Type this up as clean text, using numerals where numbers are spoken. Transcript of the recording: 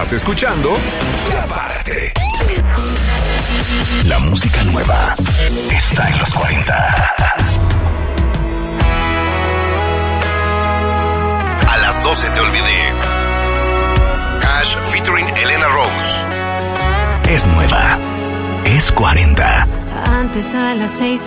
Estás escuchando Y Aparte. La música nueva está en los 40. A las 12 te olvidé. Ash featuring Elena Rose. Es nueva. Es 40. Antes a las 6